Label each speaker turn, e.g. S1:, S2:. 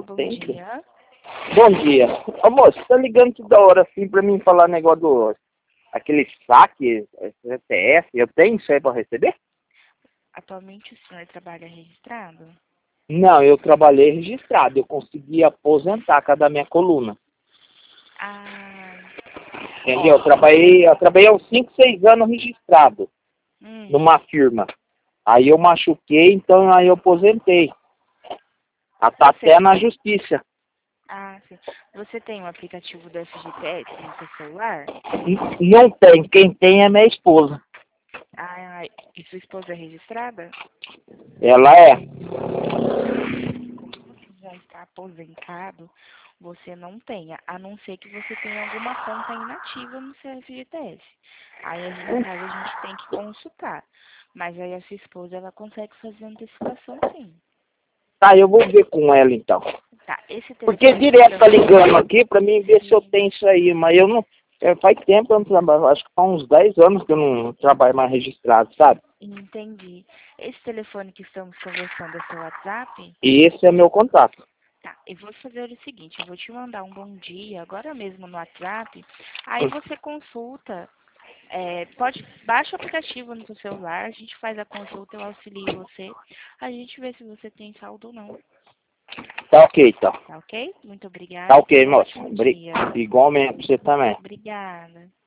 S1: bom
S2: Tem que.
S1: dia.
S2: Bom dia. Ô, moço, tá ligando toda hora assim pra mim falar negócio do... Aquele saque, CPF, eu tenho isso aí pra receber?
S1: Atualmente o senhor trabalha registrado?
S2: Não, eu trabalhei registrado, eu consegui aposentar cada minha coluna.
S1: Ah,
S2: Entendeu?
S1: ó.
S2: Eu trabalhei há uns 5, 6 anos registrado numa firma. Aí eu machuquei, então aí eu aposentei. Tá até na justiça.
S1: Ah, sim. Você tem um aplicativo do FGTS no seu celular?
S2: Não tem, quem tem é minha esposa.
S1: Ah, e sua esposa é registrada?
S2: Ela é.
S1: Como você já está aposentado, você não tenha, a não ser que você tenha alguma conta inativa no seu FGTS. Aí, no caso, a gente tem que consultar. Mas aí a sua esposa, ela consegue fazer antecipação, sim.
S2: Tá, eu vou ver com ela então.
S1: Tá, esse
S2: Porque
S1: telefone que
S2: direto tá
S1: estamos...
S2: ligando aqui pra mim ver se eu
S1: Sim,
S2: tenho isso aí, mas eu não. Faz tempo que eu não trabalho, acho que faz uns 10 anos que eu não trabalho mais registrado, sabe?
S1: entendi. Esse telefone que estamos conversando é seu WhatsApp?
S2: E esse é meu contato.
S1: Tá, eu vou fazer o seguinte, eu vou te mandar um bom dia agora mesmo no WhatsApp, aí você consulta, baixa o aplicativo no seu celular, a gente faz a consulta, eu auxilio você, a gente vê se você tem saldo ou não,
S2: Tá ok, então.
S1: tá ok? Muito
S2: Tá
S1: obrigada,
S2: ok,
S1: tenha um
S2: moço.
S1: ótimo dia.
S2: Igualmente pra você também.
S1: Obrigada.